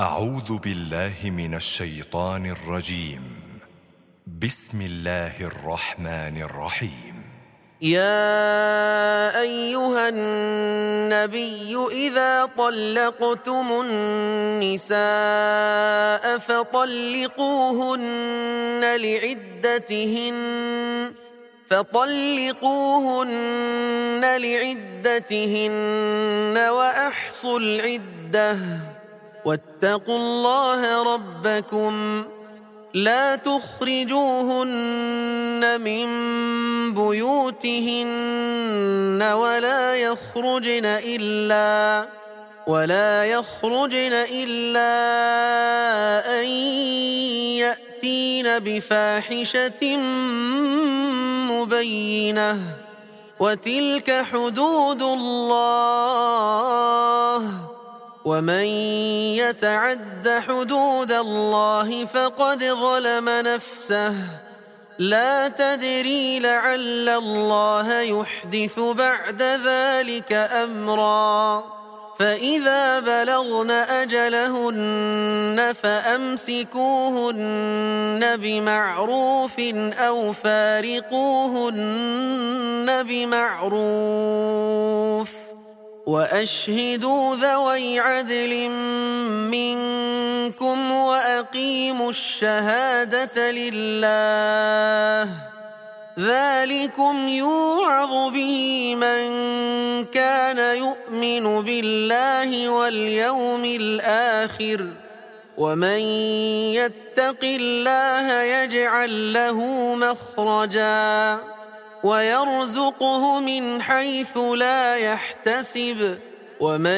أعوذ بالله من الشيطان الرجيم. بسم الله الرحمن الرحيم. يا أيها النبي إذا طلقتم النساء فطلقوهن لعدتهن وأحصوا العدة واتقوا الله ربكم لا تخرجوهن من بيوتهن ولا يخرجن إلا أن يأتين بفاحشة مبينة وتلك حدود الله ومن يتعد حدود الله فقد ظلم نفسه لا تدري لعل الله يحدث بعد ذلك أمرا فإذا بلغن أجلهن فأمسكوهن بمعروف أو فارقوهن بمعروف وأشهدوا ذوي عدل منكم وأقيموا الشهادة لله ذلكم يوعظ به من كان يؤمن بالله واليوم الآخر ومن يتق الله يجعل له مخرجا ويرزقه من حيث لا يحتسب ومن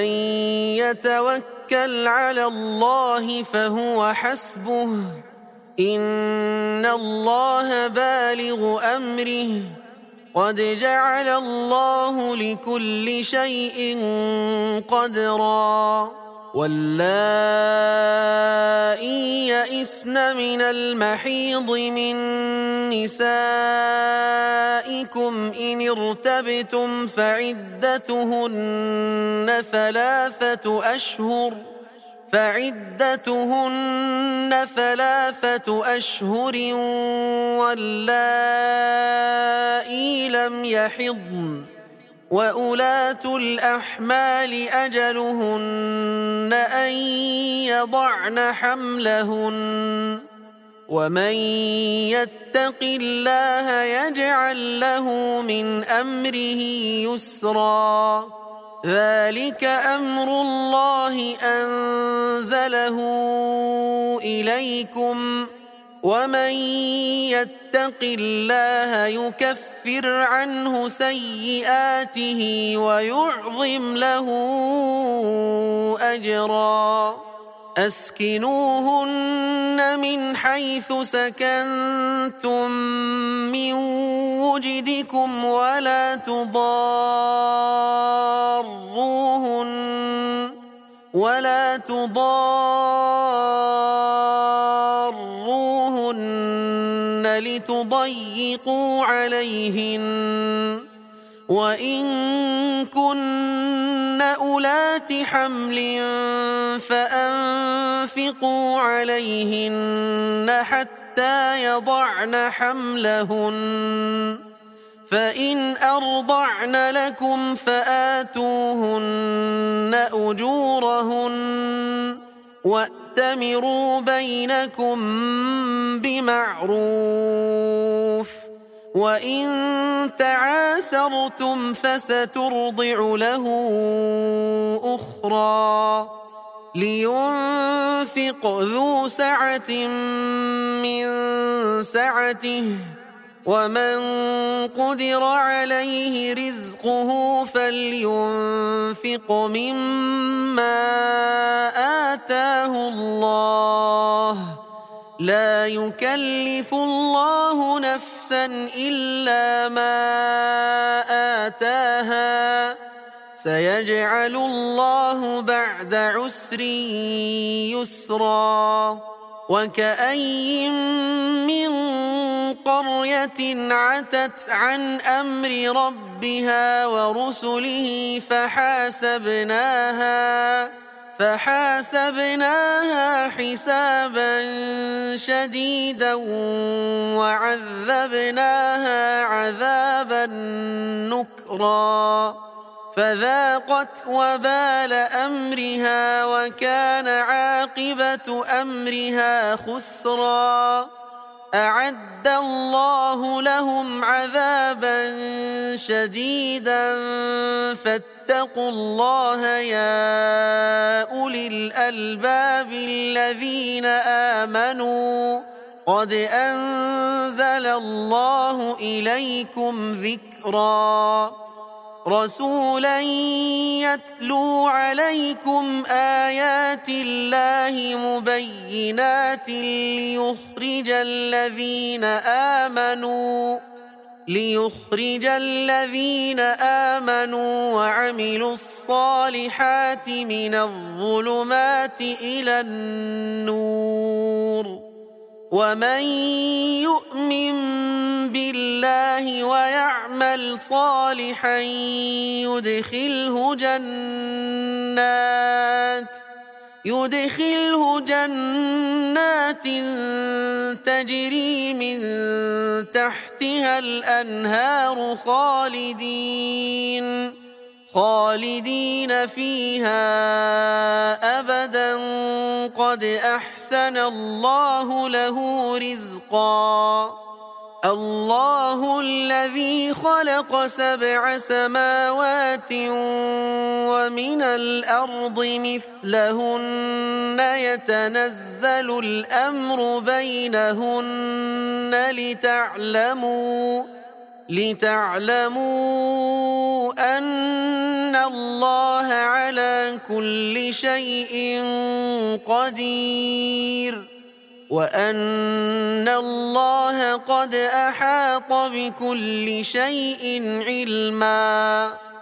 يتوكل على الله فهو حسبه إن الله بالغ أمره قد جعل الله لكل شيء قدرا واللائي يئسن من المحيض من نسائكم إن ارتبتم فعدتهن ثلاثة أشهر واللائي لم يحضن وأولاة الأحمال أجلهن أن يضعن حملهن ومن يتق الله يجعل له من أمره يسرا ذلك أمر الله أنزله إليكم ومن يتق الله يكفر عنه سيئاته ويعظم له أجرا أسكنوهن من حيث سكنتم من وجدكم ولا تضاروهن لتضيقوا عليهن وإن كن أولات حمل فأنفقوا عليهن حتى يضعن حملهن فإن أرضعن لكم فآتوهن أجورهن وأتمروا بينكم بمعروف وإن تعاسرتم فسترضع له أخرى لينفق ذو سعة من سعته ومن قدر عليه رزقه فلينفق مما آتاه الله لا يكلف الله نفسا إلا ما آتاها سيجعل الله بعد عسر يسرا وكأي من قرية عتت عن أمر ربها ورسله فحاسبناها حسابا شديدا وعذبناها عذابا نكرا فذاقت وبال أمرها وكان عاقبة أمرها خسرا أعد الله لهم عذابا شديدا فاتقوا الله يا أولي الألباب الذين آمنوا قد أنزل الله إليكم ذكرا رسولا يتلو عليكم آيات الله مبينات ليخرج الذين آمنوا وعملوا الصالحات من الظلمات إلى النور ومن يؤمن بالله ويعمل صالحا يدخله جنات تجري من تحتها الأنهار خالدين فيها أبدا قد أحسن الله له رزقا الله الذي خلق 7 سماوات ومن الأرض مثلهن يتنزل الأمر بينهن لتعلموا أن الله على كل شيء قدير وأن الله قد أحاط بكل شيء علما